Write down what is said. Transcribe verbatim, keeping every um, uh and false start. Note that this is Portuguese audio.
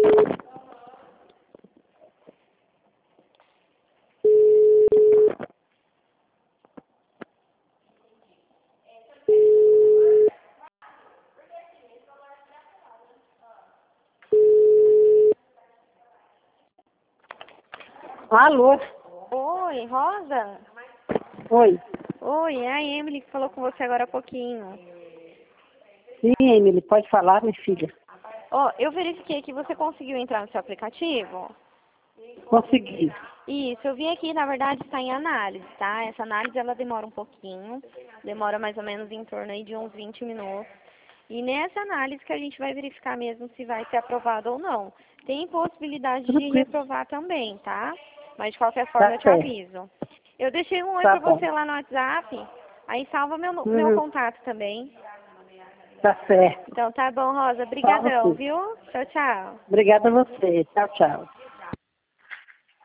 Alô? Oi, Rosa? Oi. Oi, é a Emily que falou com você agora há pouquinho. Sim, Emily, pode falar, minha filha. Ó, eu verifiquei que você conseguiu entrar no seu aplicativo. Consegui. Isso, eu vi aqui, na verdade, está em análise, tá? Essa análise, ela demora um pouquinho, demora mais ou menos em torno aí de uns vinte minutos. E nessa análise que a gente vai verificar mesmo se vai ser aprovado ou não. Tem possibilidade de Tranquilo. reprovar também, tá? Mas de qualquer forma Tá eu te certo. aviso. Eu deixei um oi Tá pra bom. você lá no WhatsApp, aí salva meu, meu Hum, contato também. tá certo. Então tá bom, Rosa. Fala Brigadão, sim. viu? Tchau, tchau. Obrigada a você. Tchau, tchau.